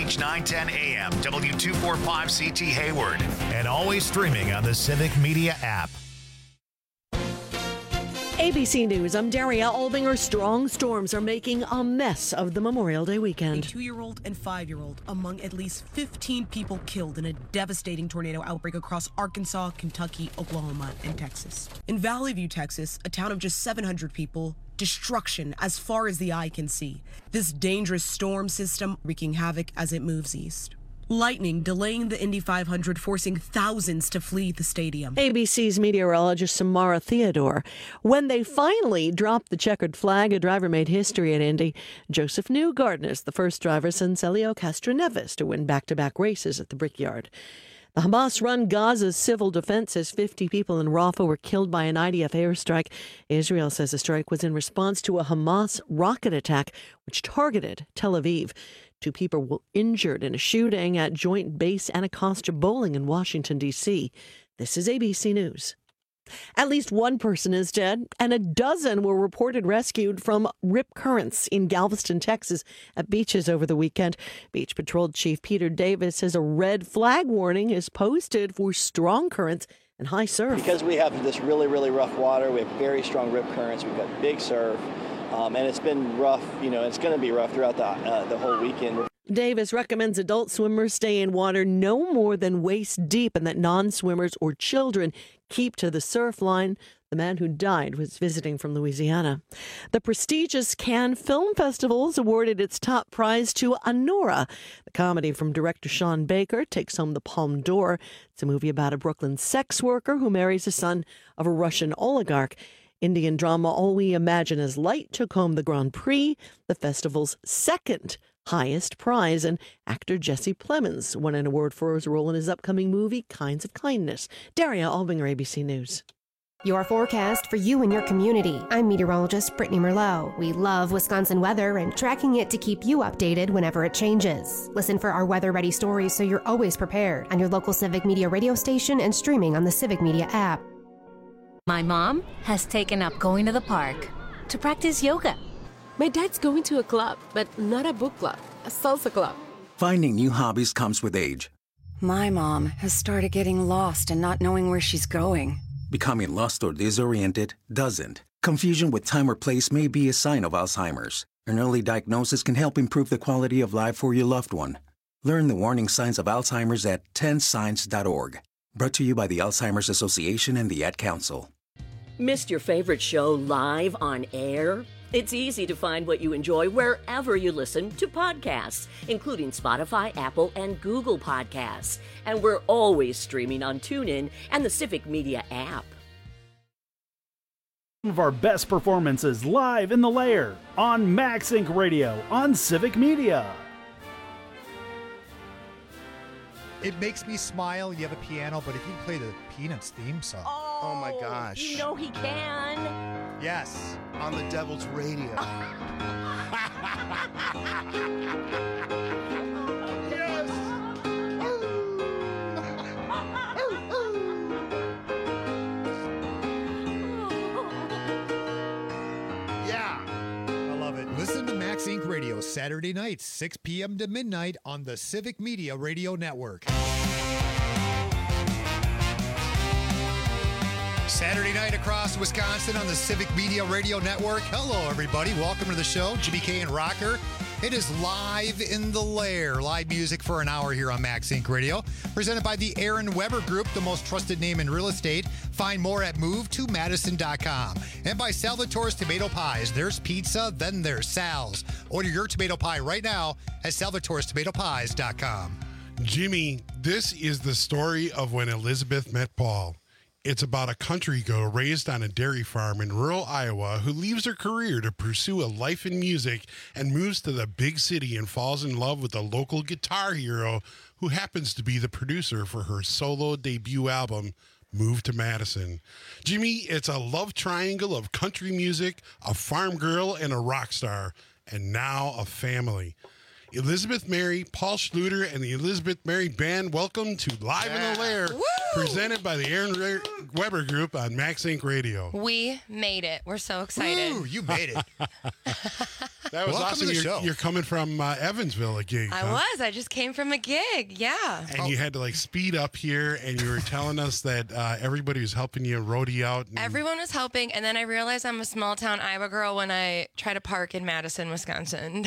KFH 910 AM, W245CT Hayward, and always streaming on the Civic Media app. ABC News, I'm Daria Albinger. Strong storms are making a mess of the Memorial Day weekend. A 2-year-old and 5-year-old among at least 15 people killed in a devastating tornado outbreak across Arkansas, Kentucky, Oklahoma, and Texas. In Valley View, Texas, a town of just 700 people, destruction as far as the eye can see. This dangerous storm system wreaking havoc as it moves east. Lightning delaying the Indy 500, forcing thousands to flee the stadium. ABC's meteorologist Samara Theodore. When they finally dropped the checkered flag, a driver made history at Indy. Joseph Newgarden is the first driver since Helio Castroneves to win back-to-back races at the Brickyard. The Hamas-run Gaza's civil defense says 50 people in Rafah were killed by an IDF airstrike. Israel says the strike was in response to a Hamas rocket attack which targeted Tel Aviv. 2 people were injured in a shooting at Joint Base Anacostia Bowling in Washington, D.C. This is ABC News. At least one person is dead, and a dozen were reported rescued from rip currents in Galveston, Texas, at beaches over the weekend. Beach Patrol Chief Peter Davis says a red flag warning is posted for strong currents and high surf. Because we have this really, really rough water, we have very strong rip currents, we've got big surf, and it's been rough, it's going to be rough throughout the whole weekend. Davis recommends adult swimmers stay in water no more than waist deep and that non-swimmers or children keep to the surf line. The man who died was visiting from Louisiana. The prestigious Cannes Film Festival has awarded its top prize to Anora. The comedy from director Sean Baker takes home the Palme d'Or. It's a movie about a Brooklyn sex worker who marries the son of a Russian oligarch. Indian drama All We Imagine Is Light took home the Grand Prix, the festival's second highest prize, and actor Jesse Plemons won an award for his role in his upcoming movie, Kinds of Kindness. Daria Albinger, ABC News. Your forecast for you and your community. I'm meteorologist Brittany Merlot. We love Wisconsin weather and tracking it to keep you updated whenever it changes. Listen for our weather-ready stories so you're always prepared on your local Civic Media radio station and streaming on the Civic Media app. My mom has taken up going to the park to practice yoga. My dad's going to a club, but not a book club, a salsa club. Finding new hobbies comes with age. My mom has started getting lost and not knowing where she's going. Becoming lost or disoriented doesn't. Confusion with time or place may be a sign of Alzheimer's. An early diagnosis can help improve the quality of life for your loved one. Learn the warning signs of Alzheimer's at 10signs.org. Brought to you by the Alzheimer's Association and the Ad Council. Missed your favorite show live on air? It's easy to find what you enjoy wherever you listen to podcasts, including Spotify, Apple, and Google Podcasts. And we're always streaming on TuneIn and the Civic Media app. One of our best performances live in the Lair on Max Inc. Radio on Civic Media. It makes me smile. You have a piano, but if you play the Peanuts theme song. Oh my gosh. You know he can. Yes. On the Devil's Radio. Yes. Yeah. I love it. Listen to Max Inc. Radio Saturday nights, 6 p.m. to midnight on the Civic Media Radio Network. Saturday night across Wisconsin on the Civic Media Radio Network. Hello, everybody. Welcome to the show. Jimmy K and Rocker. It is live in the Lair. Live music for an hour here on Max Inc. Radio. Presented by the Aaron Weber Group, the most trusted name in real estate. Find more at MoveToMadison.com. And by Salvatore's Tomato Pies. There's pizza, then there's Sal's. Order your tomato pie right now at Salvatore'sTomatoPies.com. Jimmy, this is the story of when Elizabeth met Paul. It's about a country girl raised on a dairy farm in rural Iowa who leaves her career to pursue a life in music and moves to the big city and falls in love with a local guitar hero who happens to be the producer for her solo debut album, Move to Madison. Jimmy, it's a love triangle of country music, a farm girl, and a rock star, and now a family. Elizabeth Mary, Paul Schluter, and the Elizabeth Mary Band, welcome to Live in the Lair, presented by the Aaron Weber Group on Max Inc. Radio. We made it. We're so excited. Ooh, you made it. That was Welcome awesome. to the show. You're coming from Evansville, a gig. I huh? was. I just came from a gig. Yeah. And you had to like speed up here, and you were telling us that everybody was helping you roadie out. And Everyone was helping, and then I realized I'm a small town Iowa girl when I try to park in Madison, Wisconsin.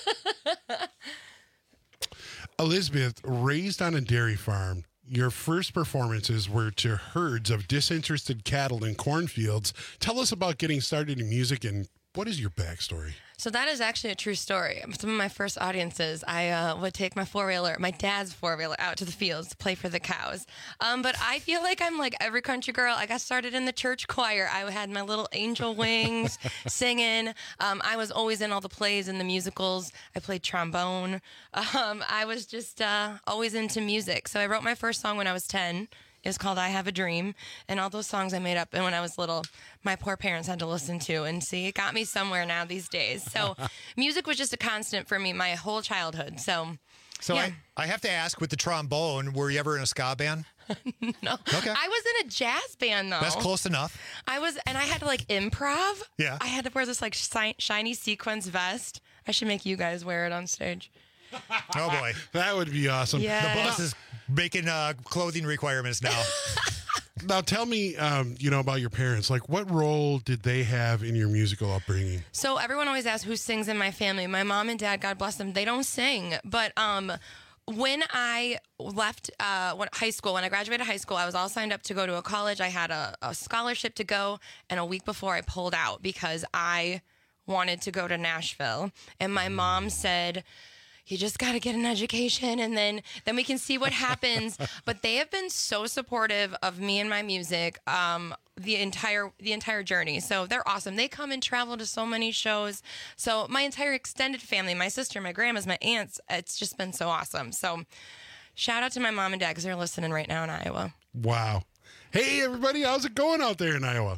Elizabeth, raised on a dairy farm, your first performances were to herds of disinterested cattle in cornfields. Tell us about getting started in music, and what is your backstory? So that is actually a true story. Some of my first audiences, I would take my my dad's four-wheeler out to the fields to play for the cows. But I feel like I'm like every country girl. I got started in the church choir. I had my little angel wings singing. I was always in all the plays and the musicals. I played trombone. I was just always into music. So I wrote my first song when I was 10. It's called I Have a Dream, and all those songs I made up and when I was little, my poor parents had to listen to, and see, it got me somewhere now these days. So music was just a constant for me my whole childhood. So yeah. I have to ask, with the trombone, were you ever in a ska band? No. Okay. I was in a jazz band, though. That's close enough. I was, and I had to like improv. Yeah. I had to wear this like shiny sequins vest. I should make you guys wear it on stage. Oh, boy. That would be awesome. Yeah. The boss is making clothing requirements now. Now, tell me, about your parents. Like, what role did they have in your musical upbringing? So everyone always asks who sings in my family. My mom and dad, God bless them, they don't sing. But when I left high school, when I graduated high school, I was all signed up to go to a college. I had a scholarship to go, and a week before I pulled out because I wanted to go to Nashville. And my mom said, you just got to get an education, and then we can see what happens. But they have been so supportive of me and my music the entire journey. So they're awesome. They come and travel to so many shows. So my entire extended family, my sister, my grandmas, my aunts, it's just been so awesome. So shout out to my mom and dad because they're listening right now in Iowa. Wow. Hey, everybody, how's it going out there in Iowa?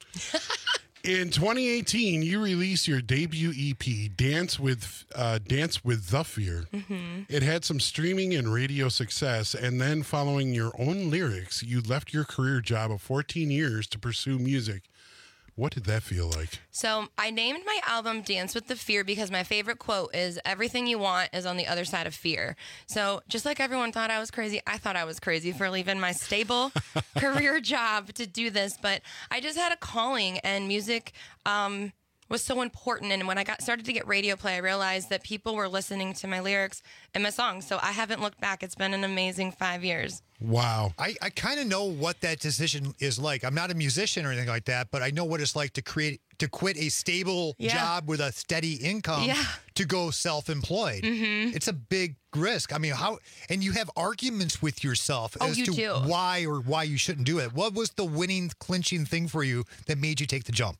In 2018, you released your debut EP, Dance with the Fear. Mm-hmm. It had some streaming and radio success, and then following your own lyrics, you left your career job of 14 years to pursue music. What did that feel like? So I named my album Dance with the Fear because my favorite quote is, everything you want is on the other side of fear. So just like everyone thought I was crazy, I thought I was crazy for leaving my stable career job to do this. But I just had a calling, and music was so important. And when I started to get radio play, I realized that people were listening to my lyrics and my songs. So I haven't looked back. It's been an amazing 5 years. Wow. I kind of know what that decision is like. I'm not a musician or anything like that, but I know what it's like to quit a stable job with a steady income to go self-employed. Mm-hmm. It's a big risk. I mean, and you have arguments with yourself as to why you shouldn't do it. What was the winning, clinching thing for you that made you take the jump?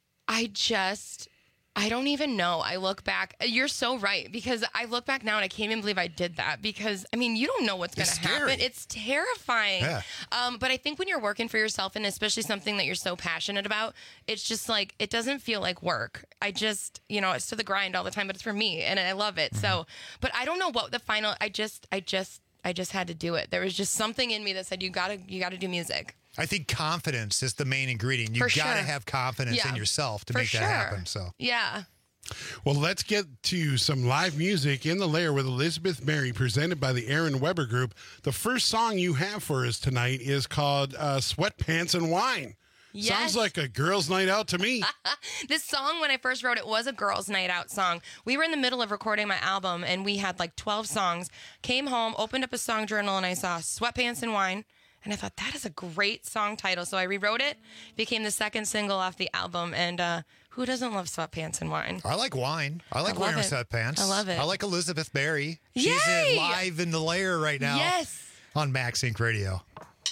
I don't even know. I look back. You're so right, because I look back now and I can't even believe I did that, because, I mean, you don't know what's going to happen. It's terrifying. Yeah. But I think when you're working for yourself, and especially something that you're so passionate about, it's just like, it doesn't feel like work. I just, it's to the grind all the time, but it's for me and I love it. Mm-hmm. So, but I don't know what the final, I just had to do it. There was just something in me that said, you gotta do music. I think confidence is the main ingredient. You got to have confidence in yourself to make that happen. So yeah. Well, let's get to some live music in the Lair with Elizabeth Mary, presented by the Aaron Weber Group. The first song you have for us tonight is called Sweatpants and Wine. Yes. Sounds like a girl's night out to me. This song, when I first wrote it, was a girl's night out song. We were in the middle of recording my album, and we had like 12 songs. Came home, opened up a song journal, and I saw Sweatpants and Wine. And I thought, that is a great song title. So I rewrote it, became the second single off the album. And who doesn't love Sweatpants and Wine? I like wine. I like wearing sweatpants. I love it. I like Elizabeth Berry. She's live in the Lair right now. Yes. On Max Inc. Radio.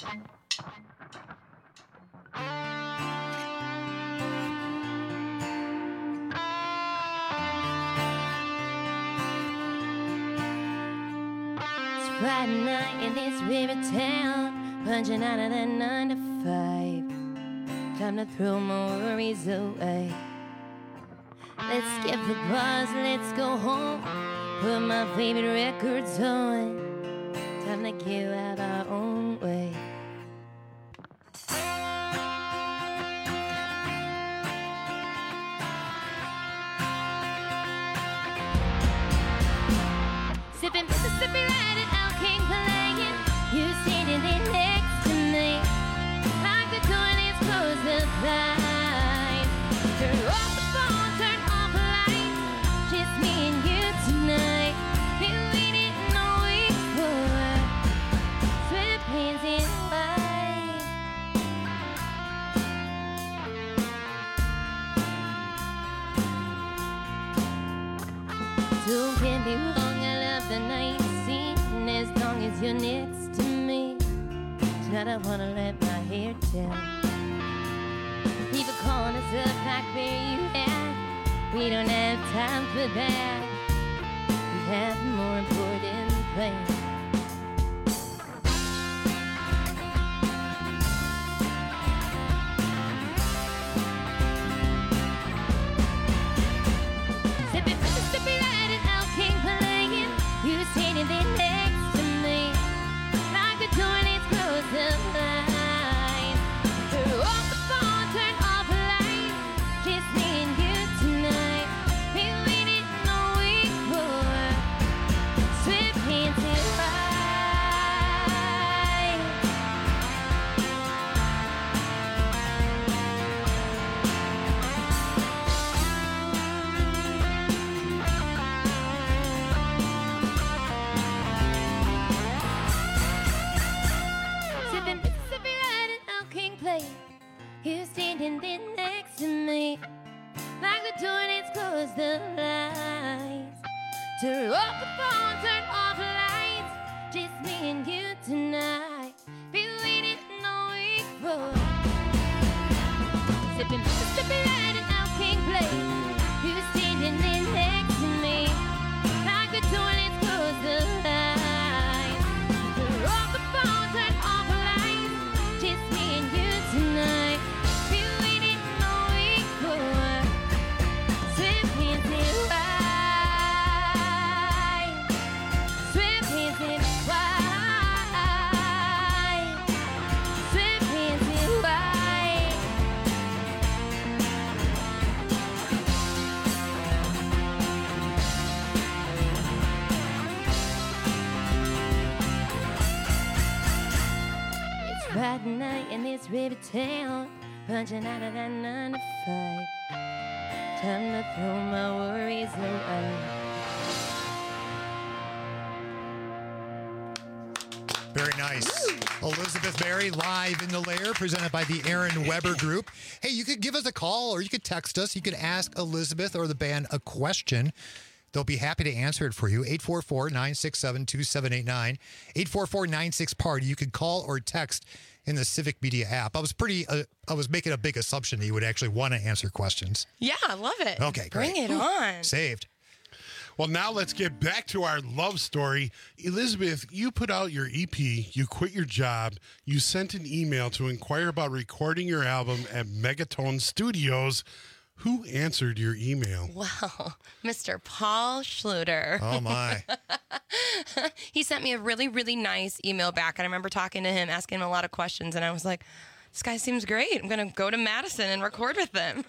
Friday night in this river town, punching out of that 9 to 5. Time to throw my worries away. Let's skip the bars, let's go home. Put my favorite records on. Time to get out our own way. Mississippi riding out King playing. You sitting there next to me. Like the toilets close the blinds. Turn off the phone, turn off the lights. Just me and you tonight. Been waiting all week for sweatpants and white. Don't get me wrong, I love the night scene as long as you're next to me. Tonight I wanna let my hair down. People calling us up like where you at. We don't have time for that. We have more important plans. Sipping Mississippi riding out King playing. You sitting there next to me. Like the toilets close the blinds. Turn off the phone, turn off the lights. Just me and you tonight. Been waiting all week for sweatpants and white. Sipping Mississippi riding out King play. You standing there next to me. Like the toilets close the lights. Turn off the phone, turn off the lights. Just me and you tonight. Been waiting all week for sipping Mississippi riding out King play. You standing there next to me. Like the toilets close the lights. Turn off the phone, turn off the lights. Just me and you tonight. Been waiting all week for sweatpants and white. Sweatpants and white. Sweatpants and white. It's Friday night in this river town, punching out of that 9 to 5. Time to throw my worries away. Very nice. Elizabeth Berry, live in the lair, presented by the Aaron Weber Group. Hey, you could give us a call or you could text us. You could ask Elizabeth or the band a question. They'll be happy to answer it for you. 844-967-2789. 844-96-PARTY. You could call or text in the Civic Media app. I was making a big assumption that you would actually want to answer questions. Yeah, I love it. Okay, great. Bring it on. Saved. Well, now let's get back to our love story. Elizabeth, you put out your EP, you quit your job, you sent an email to inquire about recording your album at Megatone Studios. Who answered your email? Well, Mr. Paul Schluter. Oh, my. He sent me a really, really nice email back. And I remember talking to him, asking him a lot of questions. And I was like, this guy seems great. I'm going to go to Madison and record with them.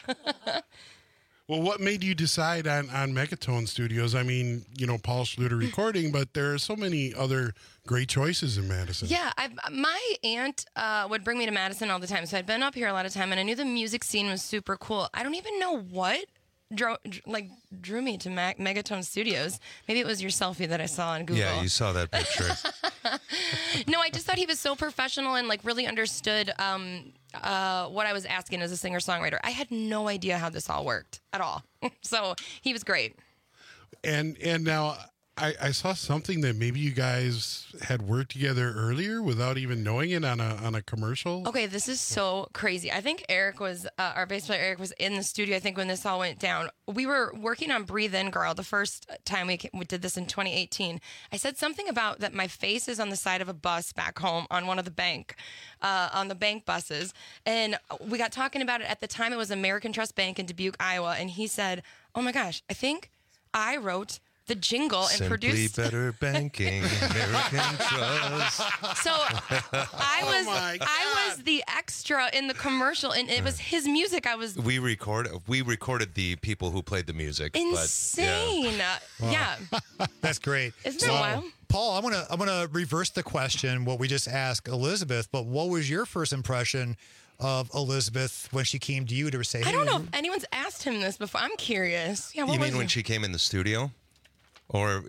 Well, what made you decide on Megatone Studios? I mean, you know, Paul Schluter recording, but there are so many other great choices in Madison. Yeah, my aunt would bring me to Madison all the time. So I'd been up here a lot of time, and I knew the music scene was super cool. I don't even know what drew me to Megatone Studios. Maybe it was your selfie that I saw on Google. Yeah, you saw that picture. No, I just thought he was so professional and like really understood what I was asking as a singer-songwriter. I had no idea how this all worked at all. So he was great. And now I saw something that maybe you guys had worked together earlier without even knowing it on a commercial. Okay, this is so crazy. I think Eric was, our bass player Eric was in the studio, I think, when this all went down. We were working on Breathe In Girl the first time we did this in 2018. I said something about that my face is on the side of a bus back home on one of the bank buses. And we got talking about it. At the time, it was American Trust Bank in Dubuque, Iowa. And he said, oh my gosh, I think I wrote the jingle and Simply produced. Better Banking, American Trust. So I was the extra in the commercial, and it was his music. We recorded the people who played the music. Insane. But, yeah. That's great. Isn't that wild? Paul, I'm gonna reverse the question. What we just asked Elizabeth, but what was your first impression of Elizabeth when she came to you to say, "Hey"? I don't know if anyone's asked him this before. I'm curious. Yeah. What you was mean when she came in the studio, or?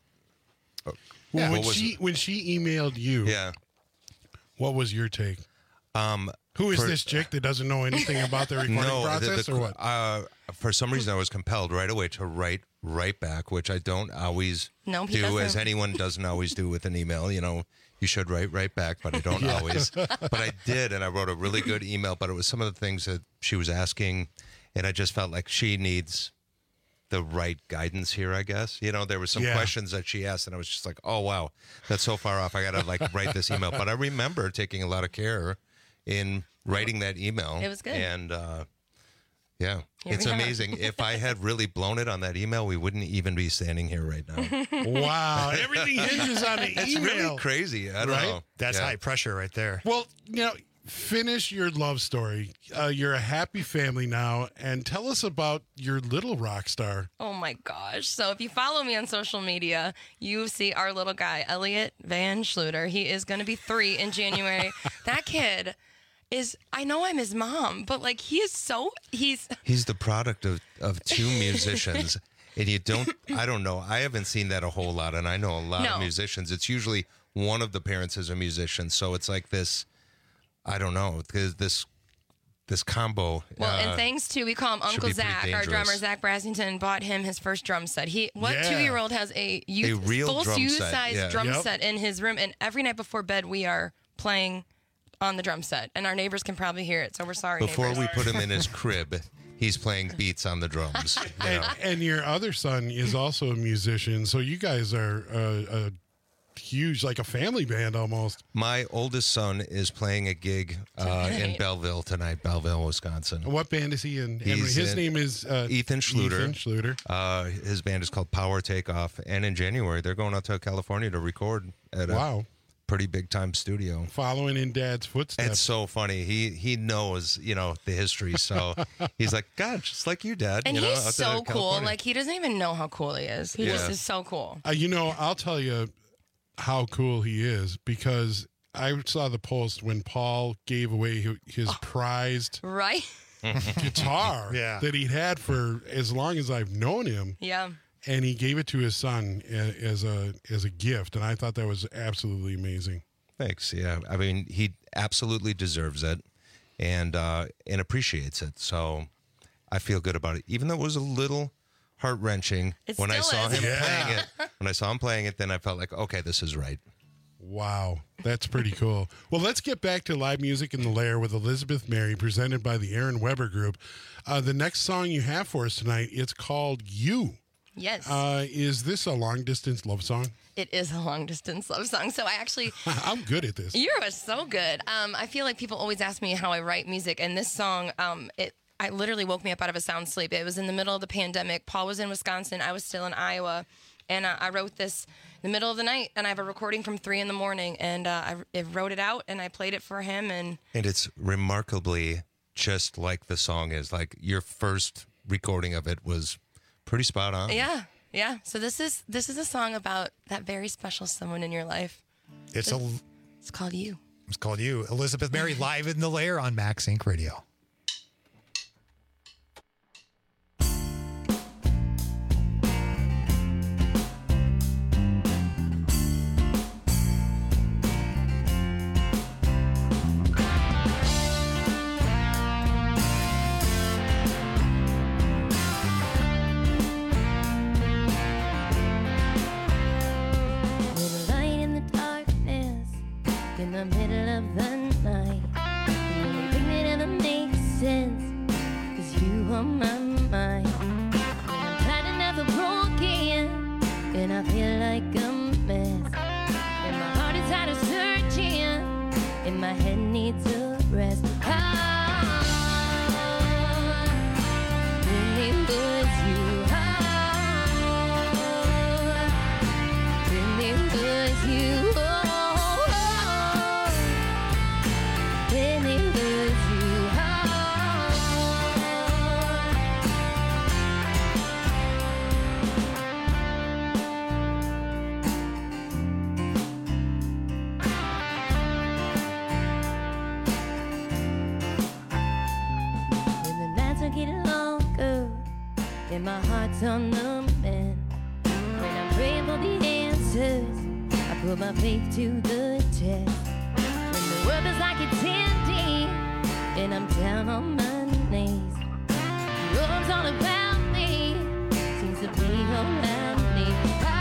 Well, when she emailed you, what was your take? Who is this chick that doesn't know anything about the recording process, or what? For some reason, I was compelled right away to write back, which I don't always do, as anyone doesn't always do with an email. You know, you should write back, but I don't always. But I did, and I wrote a really good email. But it was some of the things that she was asking, and I just felt like she needs the right guidance here, I guess. You know, there were some questions that she asked, and I was just like, oh, wow, that's so far off. I got to write this email. But I remember taking a lot of care in writing that email. It was good. And, it's amazing. If I had really blown it on that email, we wouldn't even be standing here right now. Wow. Everything hinges on the email. It's really crazy. I don't know. That's high pressure right there. Well, finish your love story. You're a happy family now, and tell us about your little rock star. Oh my gosh. So if you follow me on social media, you see our little guy, Elliot Van Schluter. He is going to be 3 in January. That kid is, I know I'm his mom, but he's the product of 2 musicians. And I don't know. I haven't seen that a whole lot, and I know a lot of musicians. It's usually one of the parents is a musician. So it's like this, I don't know, this combo. Well, and thanks to, we call him Uncle Zach, our drummer, Zach Brassington, bought him his first drum set. 2-year-old has a real full drum youth-size set. drum set in his room, and every night before bed, we are playing on the drum set, and our neighbors can probably hear it, so we're sorry, Before neighbors. we put him in his crib, he's playing beats on the drums. And your other son is also a musician, so you guys are a huge, like a family band almost. My oldest son is playing a gig in Belleville tonight, Belleville, Wisconsin. What band is he in? His name is Ethan Schluter. His band is called Power Takeoff, and in January they're going out to California to record at a pretty big time studio. Following in Dad's footsteps. It's so funny. He knows, the history. So he's like, God, just like you, Dad. And he's so cool. He doesn't even know how cool he is. He just is so cool. I'll tell you how cool he is, because I saw the post when Paul gave away his prized guitar that he'd had for as long as I've known him. Yeah. And he gave it to his son as a gift, and I thought that was absolutely amazing. Thanks. Yeah, I mean, he absolutely deserves it, and appreciates it. So I feel good about it, even though it was a little heart-wrenching when I saw him playing it. When I saw him playing it, then I felt like, okay, this is right. Wow, that's pretty cool. Well, let's get back to live music in the Lair with Elizabeth Mary, presented by the Aaron Weber Group. The next song you have for us tonight, it's called You. Yes. Is this a long-distance love song? It is a long-distance love song. So I actually... I'm good at this. You are so good. I feel like people always ask me how I write music, and this song, I literally woke me up out of a sound sleep. It was in the middle of the pandemic. Paul was in Wisconsin. I was still in Iowa. And I wrote this in the middle of the night, and I have a recording from 3 a.m, and I wrote it out, and I played it for him. And it's remarkably just like the song is. Like, your first recording of it was pretty spot on. Yeah. So this is a song about that very special someone in your life. It's called You. It's called You. Elizabeth Mary, live in the Lair on Max Inc. Radio. heart's on the mend. When I'm praying for the answers, I put my faith to the test. When the world is like it's ending, and I'm down on my knees, your arms all around me, seems to be around me.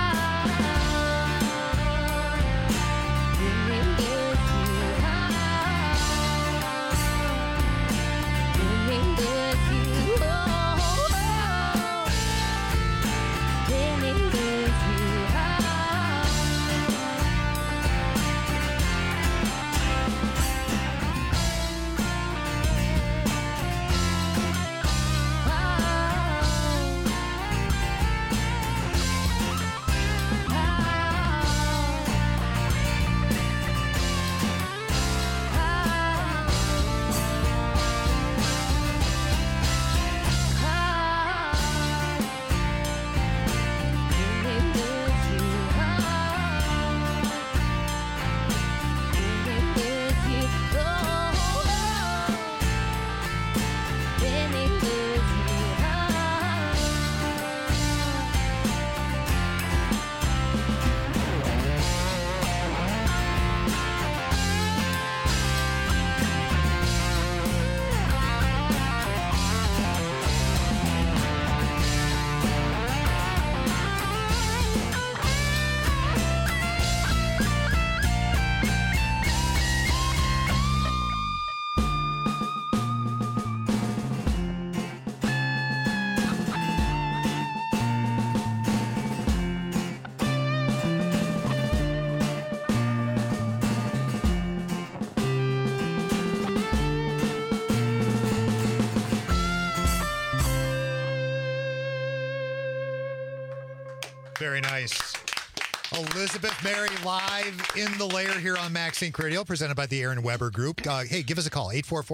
Very nice. Elizabeth Mary live in the lair here on Max Inc. Radio, presented by the Aaron Weber Group. Hey, give us a call,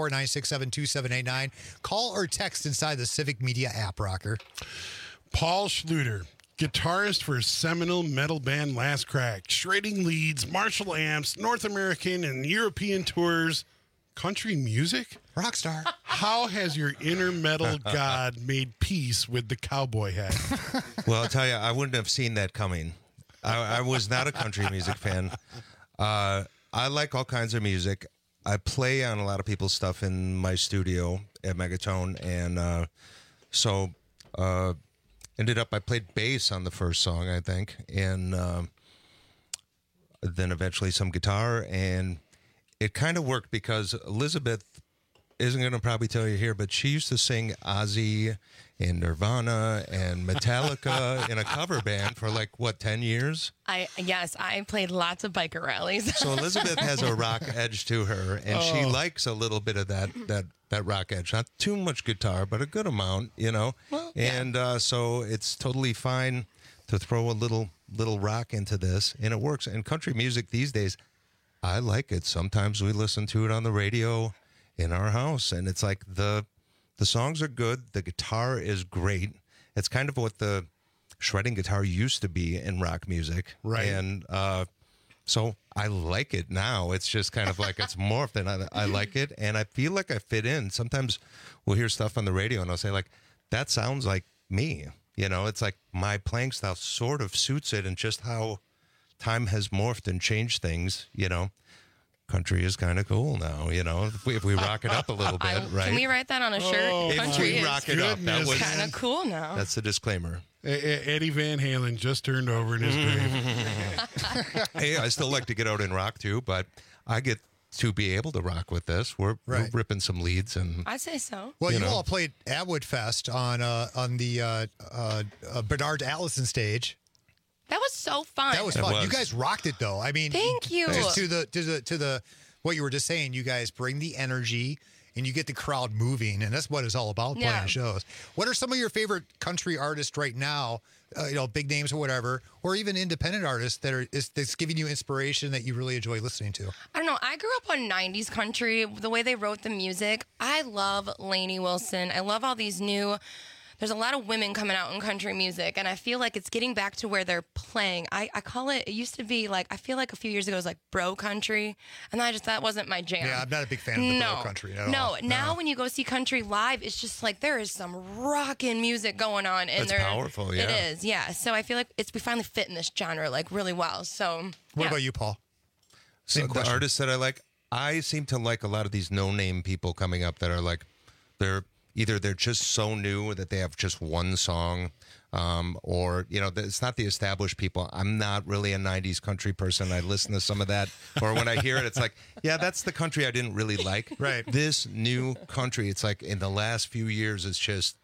844-967-2789. Call or text inside the Civic Media app, Rocker. Paul Schluter, guitarist for seminal metal band Last Crack, shredding leads, Marshall amps, North American and European tours, country music? Rockstar. How has your inner metal god made peace with the cowboy hat? Well, I'll tell you, I wouldn't have seen that coming. I was not a country music fan. I like all kinds of music. I play on a lot of people's stuff in my studio at Megatone, and so ended up I played bass on the first song, I think, and then eventually some guitar, and it kind of worked because Elizabeth isn't going to probably tell you here, but she used to sing Ozzy and Nirvana and Metallica in a cover band for 10 years? Yes, I played lots of biker rallies. So Elizabeth has a rock edge to her, and she likes a little bit of that rock edge. Not too much guitar, but a good amount, Well, and so it's totally fine to throw a little rock into this, and it works. And country music these days, I like it. Sometimes we listen to it on the radio in our house, and it's like the songs are good, the guitar is great. It's kind of what the shredding guitar used to be in rock music, right? And so I like it now. It's just kind of like it's morphed, and I like it, and I feel like I fit in. Sometimes we'll hear stuff on the radio, and I'll say that sounds like me. It's like my playing style sort of suits it, and just how time has morphed and changed things. Country is kind of cool now, if we rock it up a little bit, right? Can we write that on a shirt? Country if we rock it up, that was kind of cool now. That's the disclaimer. Eddie Van Halen just turned over in his grave. Hey, I still like to get out and rock too, but I get to be able to rock with this. We're ripping some leads, and I say so. Well, you all played Atwood Fest on the Bernard Allison stage. That was so fun. That was fun. You guys rocked it, though. I mean, thank you. Just to the what you were just saying, you guys bring the energy and you get the crowd moving, and that's what it's all about playing shows. What are some of your favorite country artists right now? Big names or whatever, or even independent artists that's giving you inspiration that you really enjoy listening to. I don't know. I grew up on 90s country. The way they wrote the music, I love Lainey Wilson. I love all these new there's a lot of women coming out in country music, and I feel like it's getting back to where they're playing. I call it used to be like, I feel like a few years ago it was like bro country, and that wasn't my jam. Yeah, I'm not a big fan of the bro country at all. Now when you go see country live, it's just like there is some rockin' music going on. And it's powerful, yeah. It is, yeah. So I feel like we finally fit in this genre like really well. So what about you, Paul? Same question. The artists that I like, I seem to like a lot of these no-name people coming up that are like, they're just so new that they have just one song, or it's not the established people. I'm not really a 90s country person. I listen to some of that, or when I hear it, it's like, yeah, that's the country I didn't really like. Right. This new country, it's like in the last few years, it's just,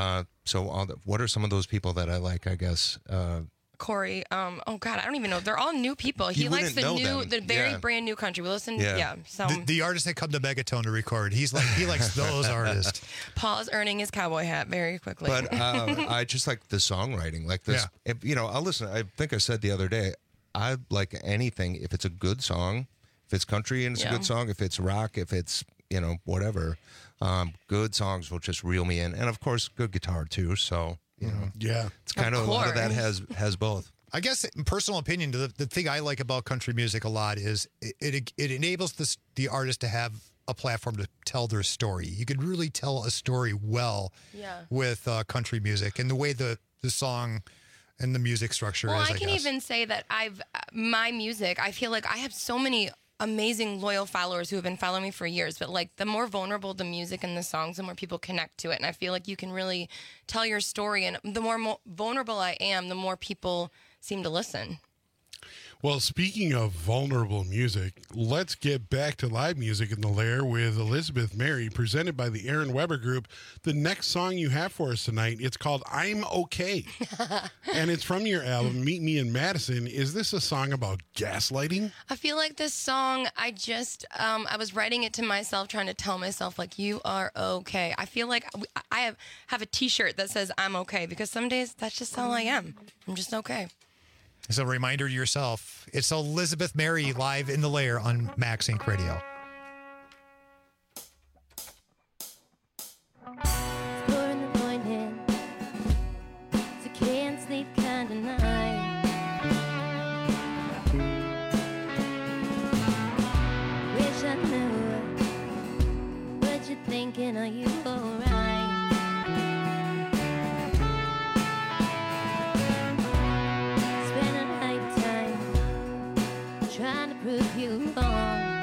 what are some of those people that I like, I guess? Corey, oh God, I don't even know. They're all new people. He likes the very brand new country. We listen, so the artists that come to Megaton to record, he likes those artists. Paul's earning his cowboy hat very quickly. But I just like the songwriting, like this. Yeah. I'll listen. I think I said the other day, I like anything if it's a good song, if it's country and it's a good song, if it's rock, if it's whatever. Good songs will just reel me in, and of course, good guitar too. So. It's kind of a lot of that has both. I guess, in personal opinion, the thing I like about country music a lot is it enables the artist to have a platform to tell their story. You can really tell a story well with country music and the way the song and the music structure is. Well, I can even say that my music, I feel like I have so many amazing loyal followers who have been following me for years, but like the more vulnerable the music and the songs, the more people connect to it, and I feel like you can really tell your story, and the more vulnerable I am, the more people seem to listen. Well, speaking of vulnerable music, let's get back to live music in the Lair with Elizabeth Mary, presented by the Aaron Weber Group. The next song you have for us tonight, it's called I'm Okay. And it's from your album, Meet Me in Madison. Is this a song about gaslighting? I feel like this song, I was writing it to myself, trying to tell myself, like, you are okay. I feel like I have a T-shirt that says I'm okay, because some days that's just all I am. I'm just okay. As a reminder to yourself, it's Elizabeth Mary live in the Lair on Max Inc. Radio. Thinking, are you alright? Spend a lifetime trying to prove you wrong.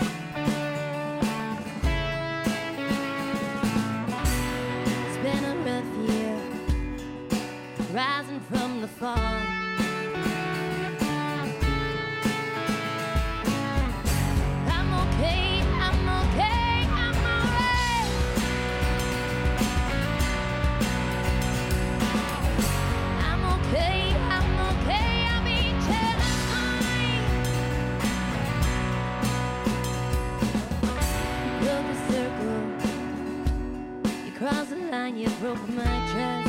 It's been a rough year, rising from the fall. I'm okay, I'm okay. Cross the line, you broke my trust.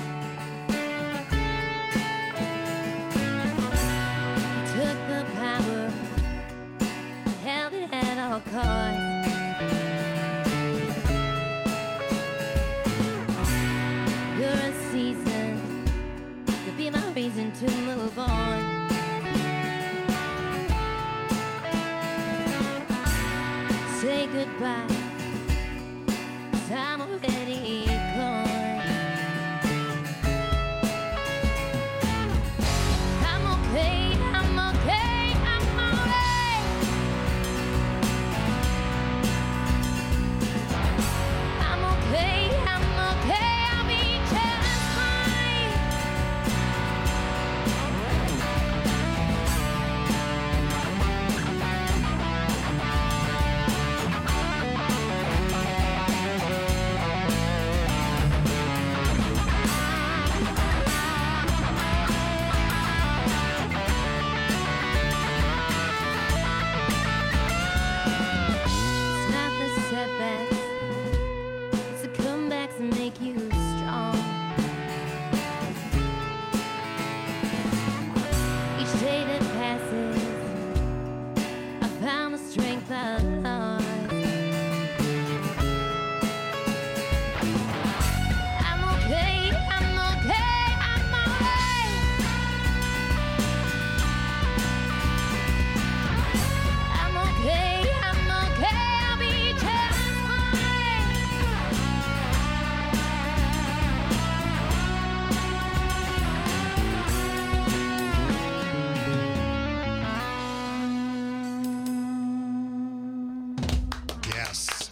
You took the power, held it at all costs. You're a season to be my reason to move on. Say goodbye. I'm already gone.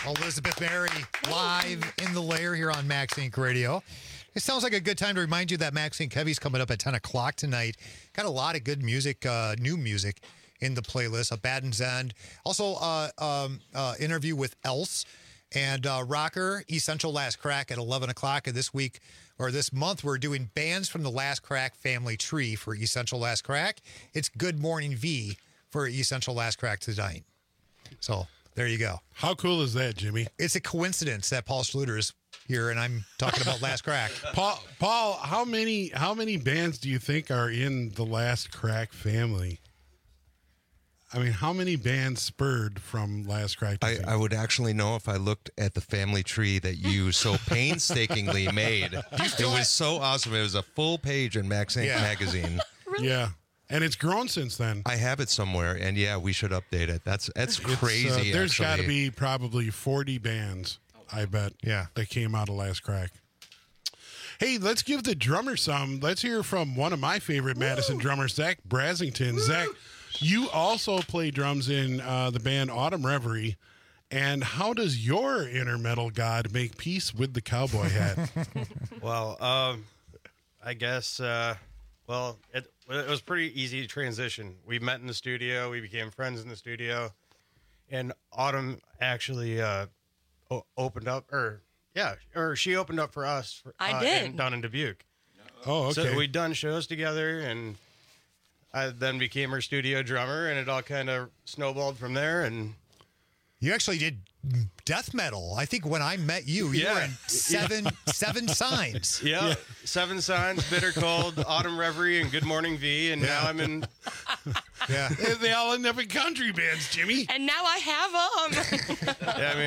Elizabeth Mary live in the lair here on Max Inc. Radio. It sounds like a good time to remind you that Max Inc. Heavy's coming up at 10 o'clock tonight. Got a lot of good music, new music in the playlist. A Baden's End. Also, interview with Else and Rocker, Essential Last Crack at 11 o'clock. And this week, or this month, we're doing bands from the Last Crack family tree for Essential Last Crack. It's Good Morning V for Essential Last Crack tonight. So there you go. How cool is that, Jimmy? It's a coincidence that Paul Schluter's here and I'm talking about Last Crack. Paul, how many bands do you think are in the Last Crack family? I mean, how many bands spurred from Last Crack? I would actually know if I looked at the family tree that you so painstakingly made. It was so awesome. It was a full page in Max Inc. magazine. Really? Yeah. And it's grown since then. I have it somewhere, and yeah, we should update it. That's crazy. There's got to be probably 40 bands, I bet, that came out of Last Crack. Hey, let's give the drummer some. Let's hear from one of my favorite Madison drummers, Zach Brasington. Zach, you also play drums in the band Autumn Reverie. And how does your inner metal god make peace with the cowboy hat? Well, I guess, it was pretty easy to transition. We met in the studio. We became friends in the studio. And Autumn actually opened up, she opened up for us. I did. Down in Dubuque. Oh, okay. So we'd done shows together, and I then became her studio drummer, and it all kind of snowballed from there. And you actually did death metal. I think when I met you, you were in seven signs. Yeah. 7 Signs, Bitter Cold, Autumn Reverie, and Good Morning V. And now I'm in. Yeah. They all end up in country bands, Jimmy. And now I have them.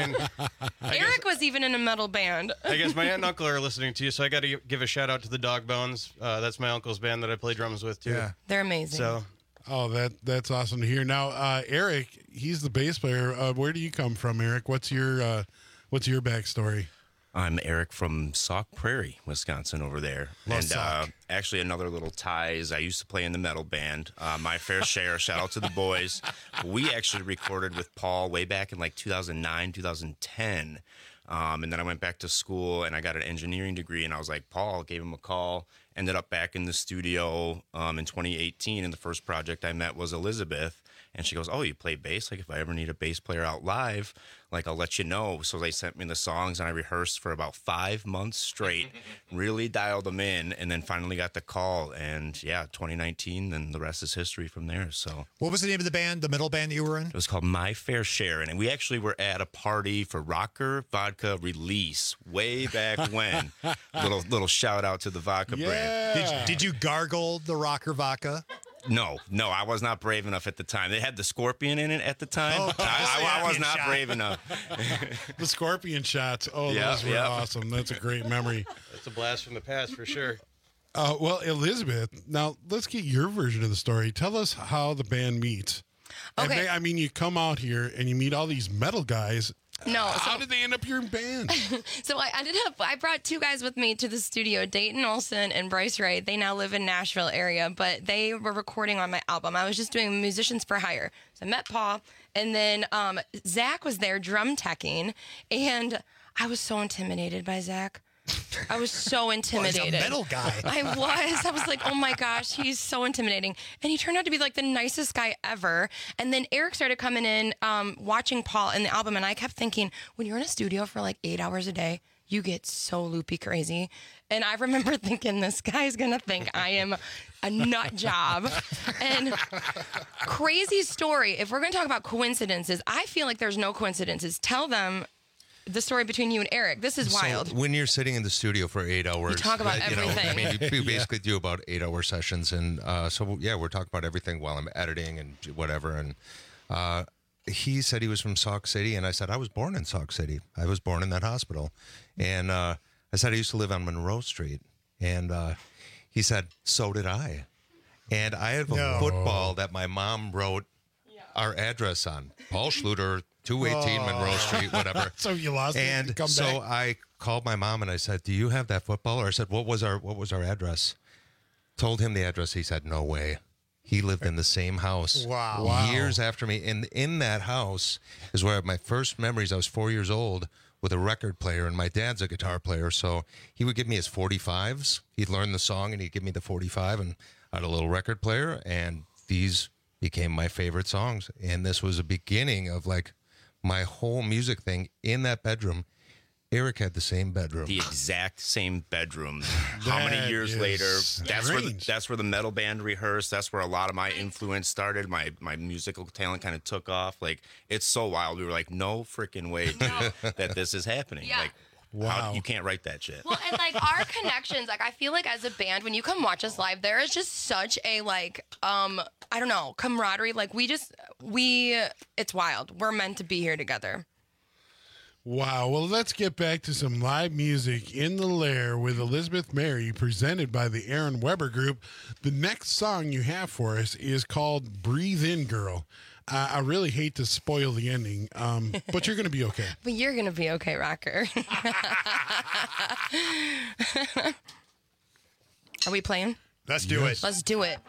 Eric was even in a metal band. I guess my aunt and uncle are listening to you, so I got to give a shout out to the Dog Bones. That's my uncle's band that I play drums with, too. Yeah. They're amazing. So. Oh, that's awesome to hear. Now, Eric, he's the bass player. Where do you come from, Eric? What's your backstory? I'm Eric from Sauk Prairie, Wisconsin, over there. Love Sauk. Actually, another little tie is I used to play in the metal band, My Fair Share. Shout out to the boys. We actually recorded with Paul way back in like 2009, 2010. And then I went back to school and I got an engineering degree. And I was like, Paul, gave him a call. Ended up back in the studio in 2018. And the first project I met was Elizabeth. And she goes, oh, you play bass? Like, if I ever need a bass player out live, like, I'll let you know. So they sent me the songs, and I rehearsed for about 5 months straight, really dialed them in, and then finally got the call. And, yeah, 2019, and the rest is history from there. So, what was the name of the band, the metal band that you were in? It was called My Fair Share. And we actually were at a party for Rocker Vodka Release way back when. little shout-out to the vodka brand. Did you gargle the Rocker Vodka? No, I was not brave enough at the time. They had the Scorpion in it at the time. I was not brave enough. The Scorpion shots. Oh, those were awesome. That's a great memory. That's a blast from the past for sure. Well, Elizabeth, now let's get your version of the story. Tell us how the band meets. Okay. You come out here and you meet all these metal guys. No. How did they end up here in band? So I brought 2 guys with me to the studio, Dayton Olson and Bryce Wright. They now live in Nashville area, but they were recording on my album. I was just doing Musicians for Hire. So I met Paul, and then Zach was there drum teching, and I was so intimidated by Zach. I was so intimidated. Well, he's a metal guy. I was like, oh my gosh, he's so intimidating. And he turned out to be like the nicest guy ever. And then Eric started coming in, watching Paul in the album. And I kept thinking, when you're in a studio for like 8 hours a day, you get so loopy crazy. And I remember thinking, this guy's going to think I am a nut job. And crazy story. If we're going to talk about coincidences, I feel like there's no coincidences. Tell them the story between you and Eric. This is wild. So when you're sitting in the studio for 8 hours, you talk about everything. You basically do about 8-hour sessions, and we're talking about everything while I'm editing and whatever. And he said he was from Sauk City, and I said I was born in Sauk City. I was born in that hospital, and I said I used to live on Monroe Street, and he said so did I, and I have a football that my mom wrote our address on, Paul Schluter, 218 Monroe Street, whatever. So you lost it. And come so back. I called my mom and I said, "Do you have that football?" Or I said, "What was our address?" Told him the address. He said, "No way." he lived in the same house. Wow. Years after me. And in that house is where I have my first memories. I was 4 years old with a record player, and my dad's a guitar player. So he would give me his 45s. He'd learn the song, and he'd give me the 45, and I had a little record player, and these became my favorite songs. And this was a beginning of like my whole music thing in that bedroom. Eric had the same bedroom. The exact same bedroom. How many years later? That's where the metal band rehearsed. That's where a lot of my influence started. My musical talent kind of took off. Like, it's so wild. We were like, no freaking way, dude, that this is happening. Yeah. Like, wow, you can't write that shit. Well, and like our connections, like I feel like as a band, when you come watch us live, there is just such a like, I don't know, camaraderie. Like it's wild. We're meant to be here together. Wow. Well, let's get back to some live music in the Lair with Elizabeth Mary, presented by the Aaron Weber Group. The next song you have for us is called Breathe In, Girl. I really hate to spoil the ending, but you're going to be okay. But you're going to be okay, Rocker. Are we playing? Let's do it. Let's do it.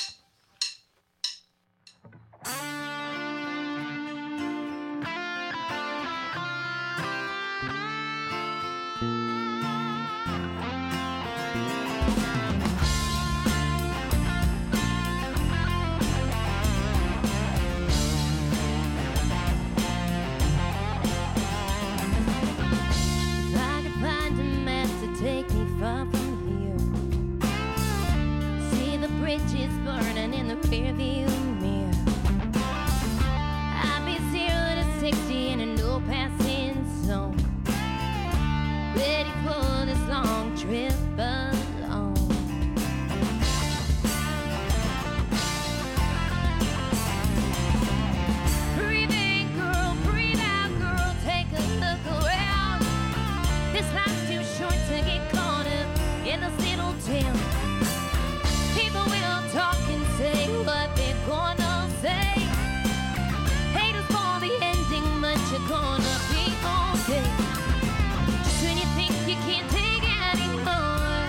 Take me far from here. See the bridges burning in the rearview mirror. I'll be 0 to 60 in a no passing zone. Ready for this long trip alone. Breathe in, girl, breathe out, girl. Take a look around. This life's too short to get caught up in this little town. People will talk and say what they're gonna say. Haters for the ending, but you're gonna be okay. Just when you think you can't take anymore,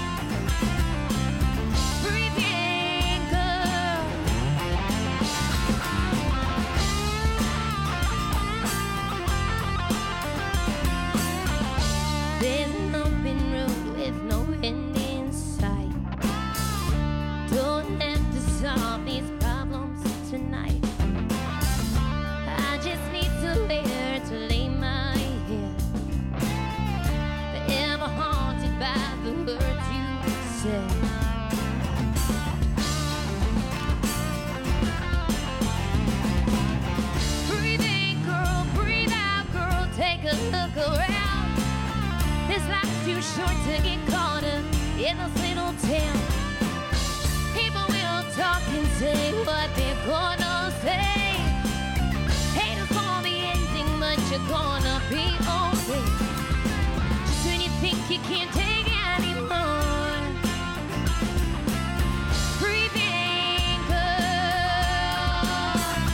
breathe in, girl. There's an open road with no end in sight. Don't have to solve these problems tonight. I just need somewhere to lay my head. Forever haunted by the words you said. Breathe in, girl, breathe out, girl. Take a look around. This life's too short to get caught up in this little town. People will talk and say what they're gonna say. Haters for the ending, but you're gonna be okay. Just when you think you can't take anymore, breathe in, girl.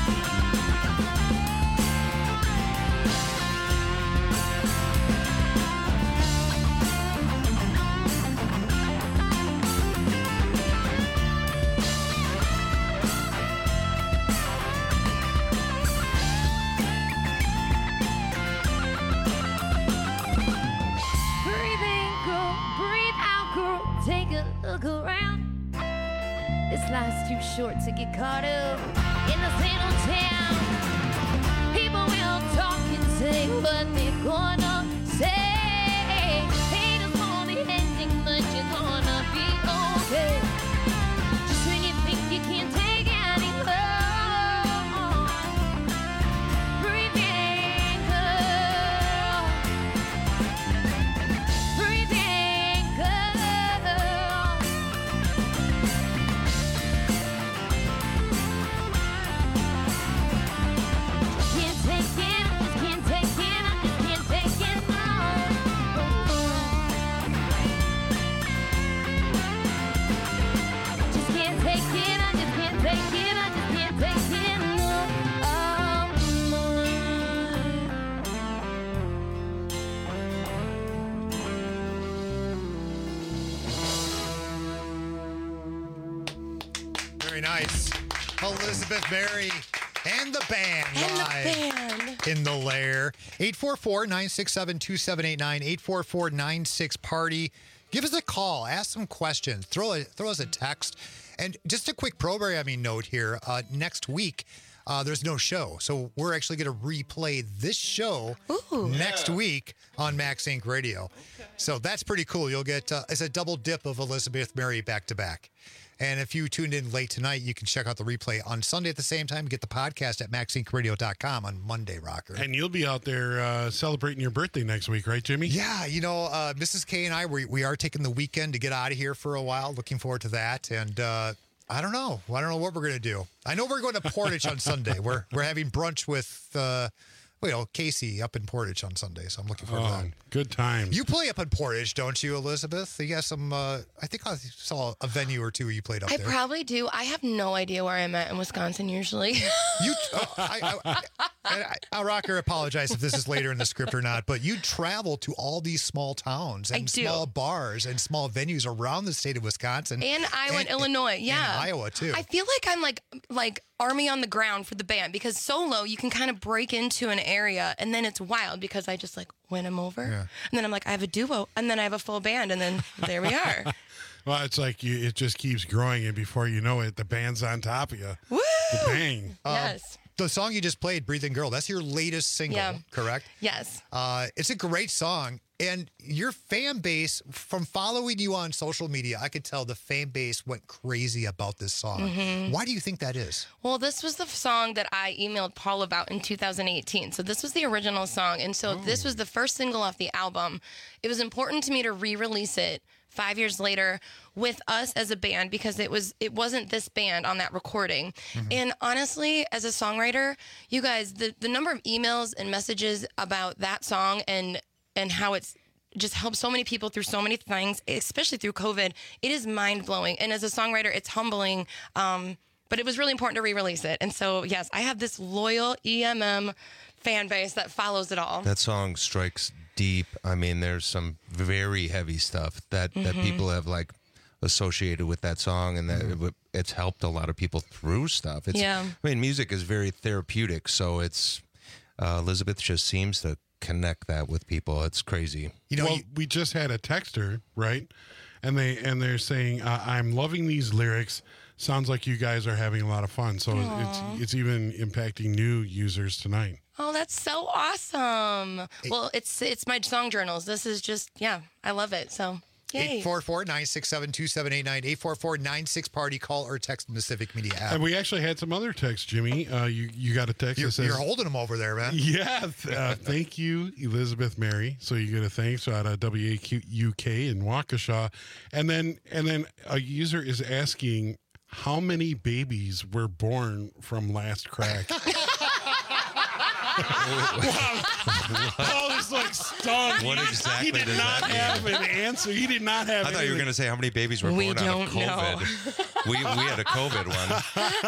Breathe in, girl, breathe out, girl. Take a look around. This life's too short to get caught up in this little town. People will talk and say what they're gonna say. Haters for the ending, but you're gonna be okay. Just when you think you can't take anymore, breathe in, girl. Breathe in, girl. Can't take it, I just can't take it, I just can't take Nice. Elizabeth Mary and the band live in the Lair. 844-967-2789, 844-96-PARTY. Give us a call. Ask some questions. Throw us a text. And just a quick programming note here. Next week, there's no show. So we're actually going to replay this show next week on Max Inc. Radio. Okay. So that's pretty cool. You'll get it's a double dip of Elizabeth Mary back to back. And if you tuned in late tonight, you can check out the replay on Sunday at the same time. Get the podcast at maxincradio.com on Monday, Rocker. And you'll be out there celebrating your birthday next week, right, Jimmy? Yeah, Mrs. K and I, we are taking the weekend to get out of here for a while. Looking forward to that. And I don't know what we're going to do. I know we're going to Portage on Sunday. We're having brunch with Casey up in Portage on Sunday, so I'm looking forward to that. Good times. You play up in Portage, don't you, Elizabeth? You got some, I think I saw a venue or two you played up there. I probably do. I have no idea where I'm at in Wisconsin usually. I'll Rocker apologize if this is later in the script or not, but you travel to all these small towns and small bars and small venues around the state of Wisconsin. And Iowa and Illinois, yeah. And Iowa, too. I feel like I'm like army on the ground for the band, because solo, you can kind of break into an area, and then it's wild because I just win them over. Yeah. And then I'm like, I have a duo, and then I have a full band, and then there we are. Well, it's like it just keeps growing, and before you know it, the band's on top of you. Woo! The bang. Yes. The song you just played, Breathing Girl, that's your latest single, correct? Yes. It's a great song. And your fan base, from following you on social media, I could tell the fan base went crazy about this song. Mm-hmm. Why do you think that is? Well, this was the song that I emailed Paul about in 2018. So this was the original song. And so this was the first single off the album. It was important to me to re-release it 5 years later with us as a band, because it wasn't this band on that recording. Mm-hmm. And honestly, as a songwriter, you guys, the number of emails and messages about that song and how it's just helped so many people through so many things, especially through COVID, it is mind-blowing. And as a songwriter, it's humbling. But it was really important to re-release it. And so, yes, I have this loyal EMM fan base that follows it all. That song strikes deep. I mean, there's some very heavy stuff that people have associated with that song, and that it's helped a lot of people through stuff. I mean, music is very therapeutic, so it's Elizabeth just seems to connect that with people. It's crazy. We just had a texter, right? And they're saying, I'm loving these lyrics. Sounds like you guys are having a lot of fun. So it's even impacting new users tonight. Oh, that's so awesome. Well, it's my song journals. This is just, I love it. So, yay. 844-967-2789, 844-96-PARTY. Call or text in the Civic Media app. And we actually had some other texts, Jimmy. You got a text that says... You're holding them over there, man. Yeah. Thank you, Elizabeth Mary. So you get a thanks out of WAUK in Waukesha. And then a user is asking, how many babies were born from Last Crack? Wow. Paul is stunned. What exactly he did not have an answer. He did not have. I thought you were going to say how many babies were born out of COVID. We had a COVID one.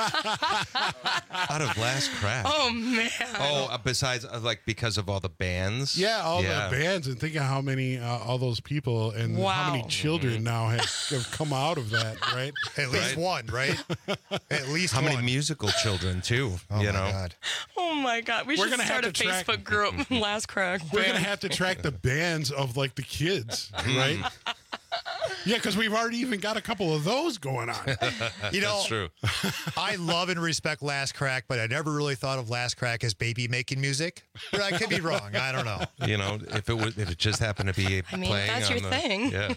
Out of Last Crack. Oh man. Oh, besides because of all the bands. Yeah, all the bands, and think of how many all those people and how many children now have come out of that, right? At least one, right? At least how one. many musical children too? Oh my God. Oh my God. We should start a Facebook group. Last Crack. We're going to have to track the bands of the kids, right? Yeah, because we've already even got a couple of those going on. That's true. I love and respect Last Crack, but I never really thought of Last Crack as baby making music. But I could be wrong. I don't know. If it just happened to be playing that's your thing. Yeah.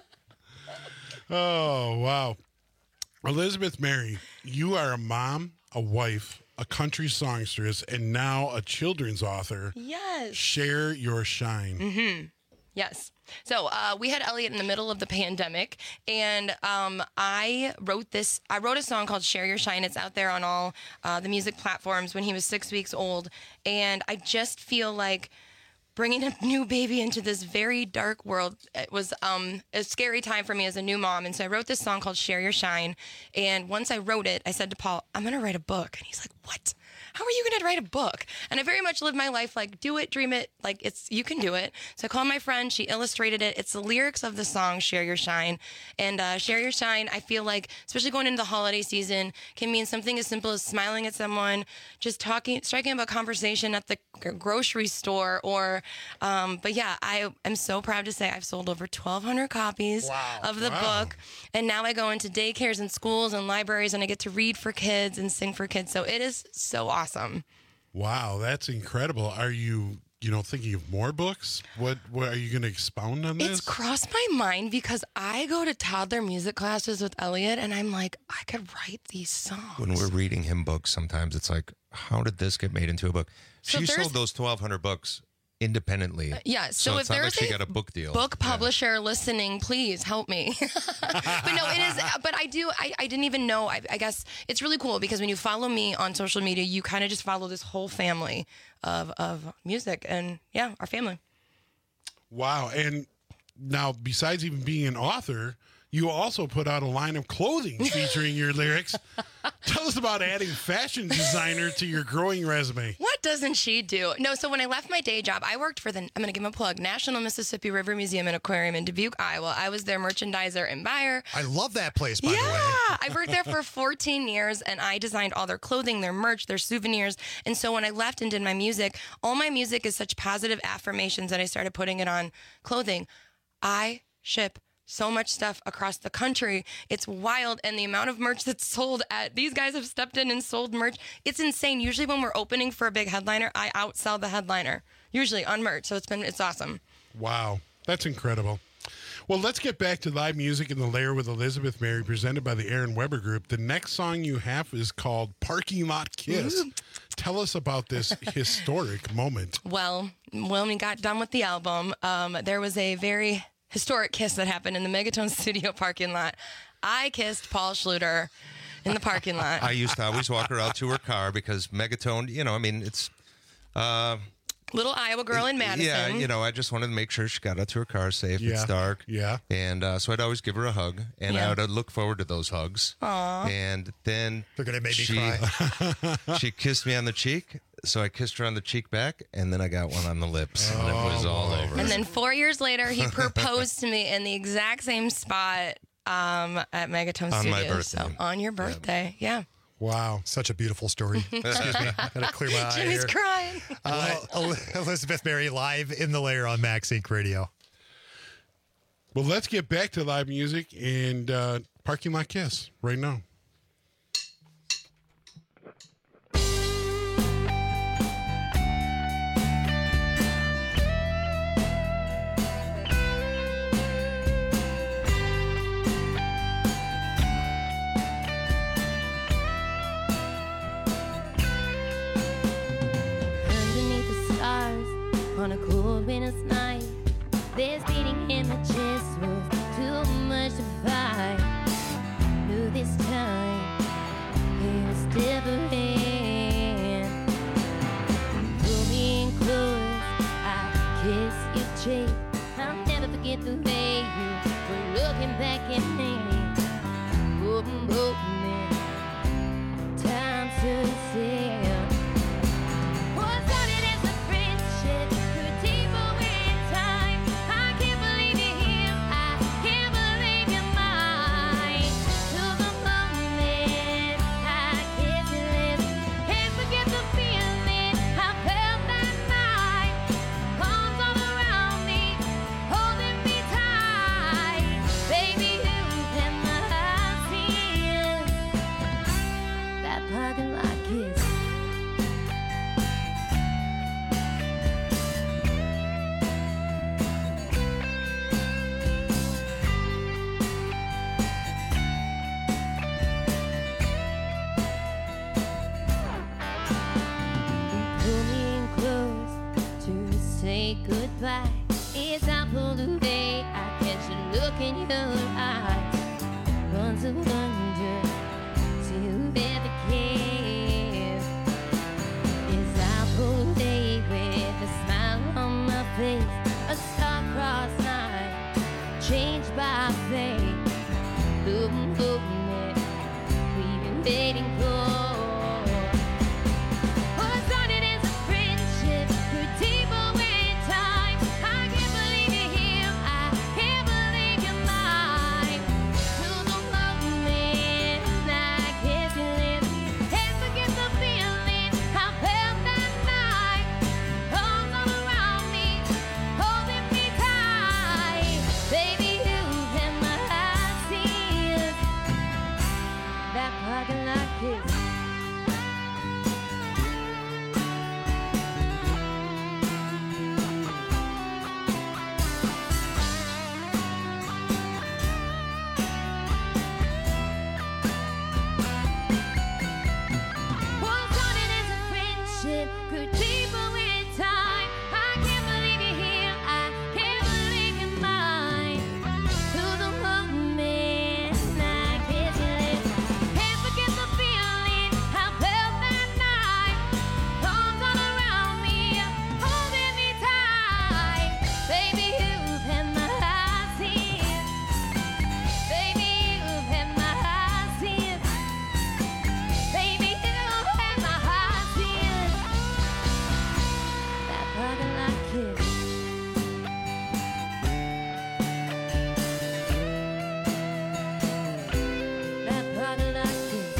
Oh, wow. Elizabeth Mary, you are a mom, a wife, a country songstress, and now a children's author. Yes. Share your shine. Mm-hmm. Yes. So we had Elliot in the middle of the pandemic, and I wrote a song called Share Your Shine. It's out there on all the music platforms when he was 6 weeks old. And I just feel like bringing a new baby into this very dark world, it was a scary time for me as a new mom. And so I wrote this song called Share Your Shine. And once I wrote it, I said to Paul, I'm going to write a book. And he's like, what? how are you going to write a book? And I very much live my life like, do it, dream it, like you can do it. So I called my friend, she illustrated it. It's the lyrics of the song Share Your Shine. And Share Your Shine, I feel like, especially going into the holiday season, can mean something as simple as smiling at someone, just striking up a conversation at the grocery store, or, but yeah, I am so proud to say I've sold over 1,200 copies of the book. And now I go into daycares and schools and libraries, and I get to read for kids and sing for kids. So it is so awesome. Wow, that's incredible. Are you thinking of more books? What are you going to expound on this? It's crossed my mind because I go to toddler music classes with Elliot, and I'm like, I could write these songs. When we're reading him books, sometimes it's like, how did this get made into a book? So she sold those 1,200 books independently. Yeah, so if it's not there's like she got a book deal. Book publisher listening, please help me. But no, it is. But I didn't even know. I guess it's really cool because when you follow me on social media, you kind of just follow this whole family of music, and yeah, our family. Wow. And now, besides even being an author, you also put out a line of clothing featuring your lyrics. Tell us about adding fashion designer to your growing resume. What doesn't she do? No, so when I left my day job, I worked for I'm going to give them a plug, National Mississippi River Museum and Aquarium in Dubuque, Iowa. I was their merchandiser and buyer. I love that place, by the way. Yeah, I worked there for 14 years, and I designed all their clothing, their merch, their souvenirs. And so when I left and did my music, all my music is such positive affirmations that I started putting it on clothing. I ship so much stuff across the country. It's wild. And the amount of merch that's sold these guys have stepped in and sold merch. It's insane. Usually when we're opening for a big headliner, I outsell the headliner, usually on merch. So it's awesome. Wow. That's incredible. Well, let's get back to live music in the Lair with Elizabeth Mary, presented by the Aaron Weber Group. The next song you have is called Parking Lot Kiss. Tell us about this historic moment. Well, when we got done with the album, there was a very historic kiss that happened in the Megaton studio parking lot. I kissed Paul Schluter in the parking lot. I used to always walk her out to her car because Megaton, it's... little Iowa girl in Madison. Yeah, I just wanted to make sure she got out to her car safe. Yeah. It's dark. Yeah. And so I'd always give her a hug, and I would look forward to those hugs. Aww. And then... They're going to make me cry. She kissed me on the cheek, so I kissed her on the cheek back, and then I got one on the lips, and it was all over. And then 4 years later, he proposed to me in the exact same spot at Megaton Studios. On my birthday. So, on your birthday, yeah. Wow, such a beautiful story. Excuse me, I gotta clear my eye Jimmy's here. crying. Elizabeth Mary live in the Lair on Max Inc. Radio. Well, let's get back to live music and Parking Lot Kiss right now. On a cold winter's night, this beating in my chest was too much to fight. Knew this time it was different. Pull me in close, I kiss your cheek. I'll never forget the way you were looking back at me. Open, time to say. ship could deeper with time. I can't believe you're here. I can't believe you're mine. To the moment I kiss your lips, can't forget the feeling I felt that night. Arms all around me, holding me tight. Baby, you've had my heart since. Baby, you've had my heart since. Baby, you've had my heart since. That parking lot kiss. That parking lot kiss.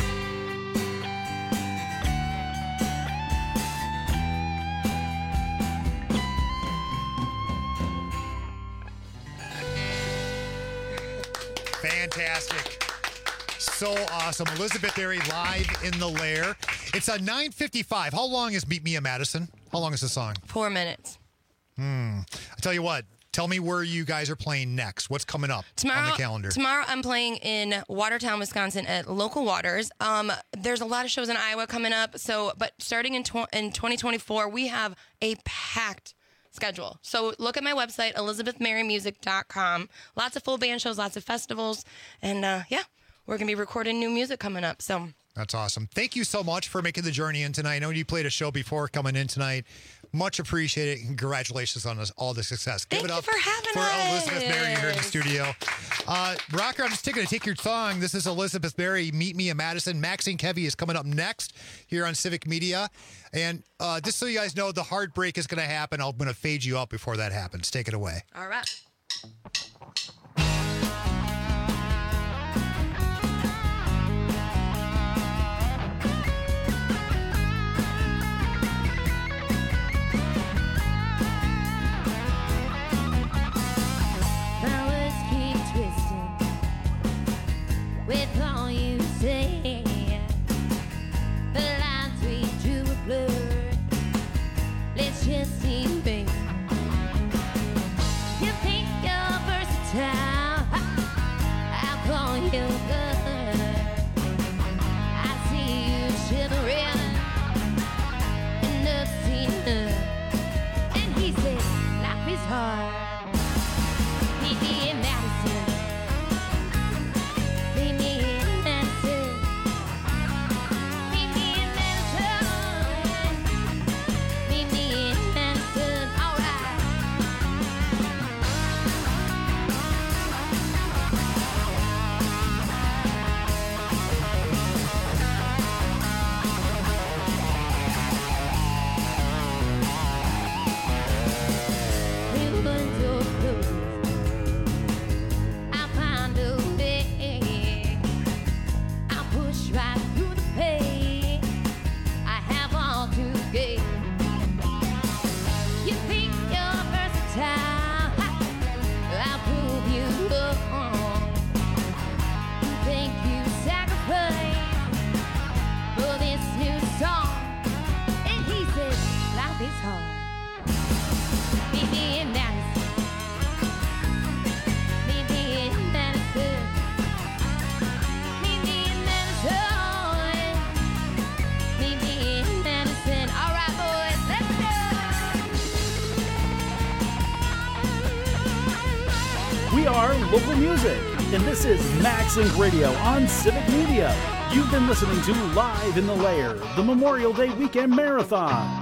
Fantastic. So awesome. Elizabeth Berry live in the lair. It's a 9:55. How long is Meet Me in Madison? How long is the song? 4 minutes. I tell you what. Tell me where you guys are playing next. What's coming up on the calendar? Tomorrow I'm playing in Watertown, Wisconsin at Local Waters. There's a lot of shows in Iowa coming up. But starting in 2024, we have a packed schedule. So look at my website, elizabethmarymusic.com. Lots of full band shows, lots of festivals. And we're going to be recording new music coming up. So That's awesome. Thank you so much for making the journey in tonight. I know you played a show before coming in tonight. Much appreciated. Congratulations on all the success. Give it up for having for us. Elizabeth Berry here in the studio. Rocker, I'm just going to take your song. This is Elizabeth Berry, Meet Me in Madison. Maxine Kevy is coming up next here on Civic Media. And just so you guys know, the heartbreak is going to happen. I'm going to fade you out before that happens. Take it away. All right. With all you say, the lines we drew were blurred. Let's just see, baby. You think you're versatile? I'll call you good. I see you shivering in the scene. And he said, life is hard. Meet me in Madison. Local music, and this is Max Inc. Radio on Civic Media. You've been listening to Live in the Lair, the Memorial Day Weekend Marathon.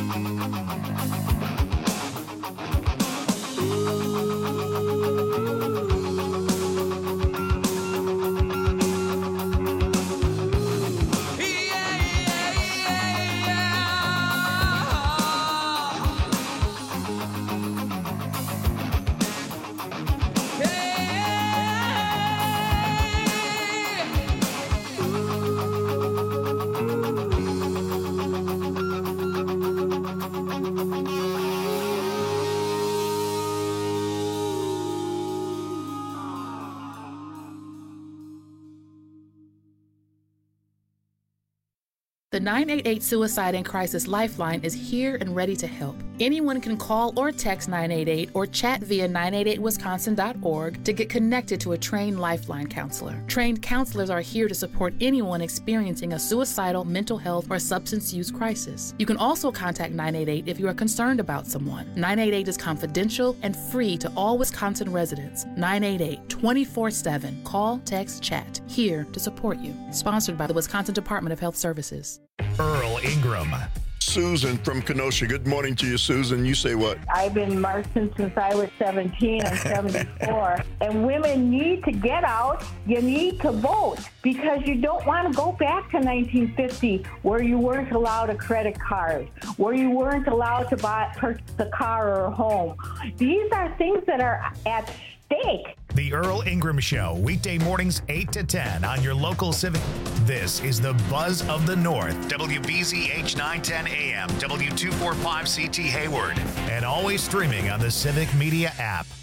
The 988 Suicide and Crisis Lifeline is here and ready to help. Anyone can call or text 988 or chat via 988wisconsin.org to get connected to a trained Lifeline counselor. Trained counselors are here to support anyone experiencing a suicidal, mental health, or substance use crisis. You can also contact 988 if you are concerned about someone. 988 is confidential and free to all Wisconsin residents. 988 24/7. Call, text, chat. Here to support you. Sponsored by the Wisconsin Department of Health Services. Earl Ingram. Susan from Kenosha. Good morning to you, Susan. You say what? I've been marching since I was 17. I'm 74. And women need to get out. You need to vote because you don't want to go back to 1950 where you weren't allowed a credit card, where you weren't allowed to purchase a car or a home. These are things that are at stake. The Earl Ingram Show, weekday mornings 8 to 10 on your local Civic. This is the Buzz of the North, WBZH 910 AM, W245CT Hayward, and always streaming on the Civic Media app.